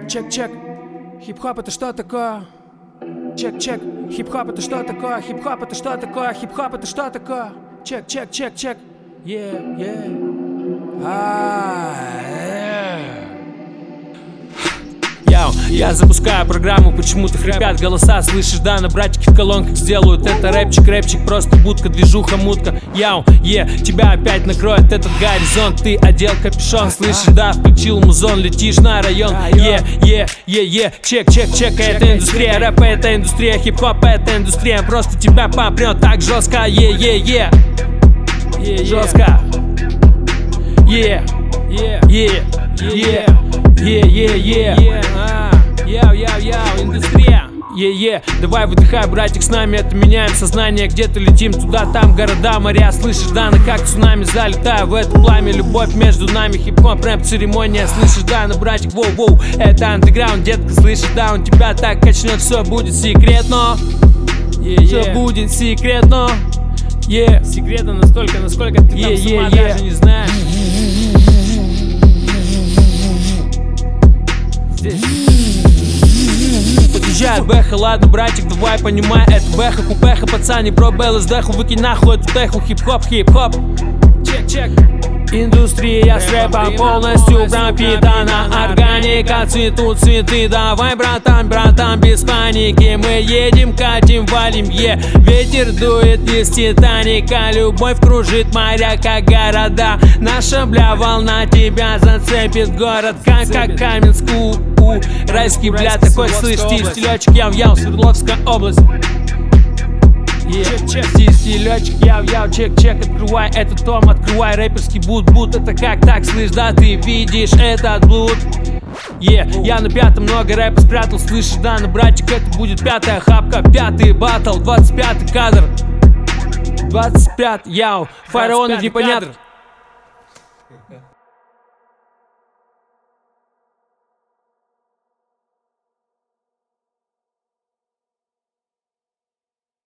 Чек-чек, хип-хоп это что такое? Чек-чек, хип-хоп это что такое? Хип-хоп это что такое? Хип-хоп это что такое? Чек-чек-чек-чек, Я запускаю программу, почему-то хрипят голоса. Слышишь, да, на братики в колонках сделают это рэпчик, просто будка, движуха, мутка. Тебя опять накроет этот горизонт. Ты одел капюшон, слышишь, да, включил музон, летишь на район. Чек, это индустрия, рэп это индустрия, хип-хоп это индустрия. Просто тебя попрет так жестко, жестко. Индустрия. Давай выдыхай, братик, с нами это меняем сознание. Где-то летим туда, там города, моря. Слышишь, да, на как цунами залетаю в это пламя. Любовь между нами, хип-хоп, рэп, церемония. Слышишь, да, на братик, воу, это андеграунд, детка. Слышишь, да, он тебя так качнет, все будет секретно. Все будет секретно. Секретно настолько, насколько ты там сама даже не знаешь. Подъезжает бэха, ладно, братик, давай понимай, это бэха, купеха, пацани, бро, ЛСДху, выкинь нахуй эту теху, хип-хоп. Чек. Индустрия с рэпом полностью пропитана, органика, цветут цветы. Давай, братан, без паники. Мы едем, катим, валим, ветер дует из Титаника. Любовь кружит моря, как города. Наша волна тебя зацепит. Город, как Каменск, райский, такой, слышь, стилечек, Свердловская область. Стилечек, чек, открывай этот том, открывай рэперский бут, это как так, слышь, да, ты видишь этот блуд. Я на пятом много рэпа спрятал, слышишь, да, на братик, это будет пятая хапка, пятый баттл, 25-й кадр, 25, фараоны непонятно.